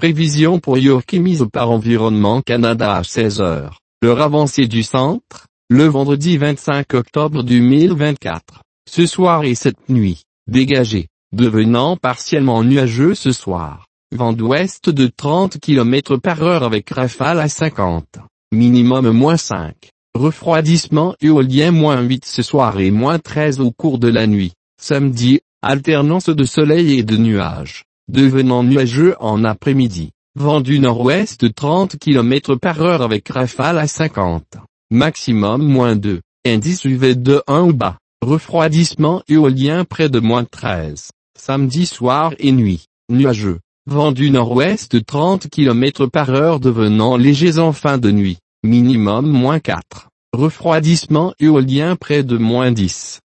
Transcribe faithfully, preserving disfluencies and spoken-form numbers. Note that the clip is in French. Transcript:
Prévision pour York émise par Environnement Canada à seize heures. L'heure avancée du centre, le vendredi vingt-cinq octobre deux mille vingt-quatre. Ce soir et cette nuit, dégagé, devenant partiellement nuageux ce soir. Vent d'ouest de trente kilomètres par heure avec rafale à cinquante. Minimum moins cinq. Refroidissement éolien moins huit ce soir et moins treize au cours de la nuit. Samedi, alternance de soleil et de nuages. Devenant nuageux en après-midi. Vent du nord-ouest de trente kilomètres par heure avec rafale à cinquante. Maximum moins deux. Indice U V de un ou bas. Refroidissement éolien près de moins treize. Samedi soir et nuit. Nuageux. Vent du nord-ouest de trente kilomètres par heure devenant léger en fin de nuit. Minimum moins quatre. Refroidissement éolien près de moins dix.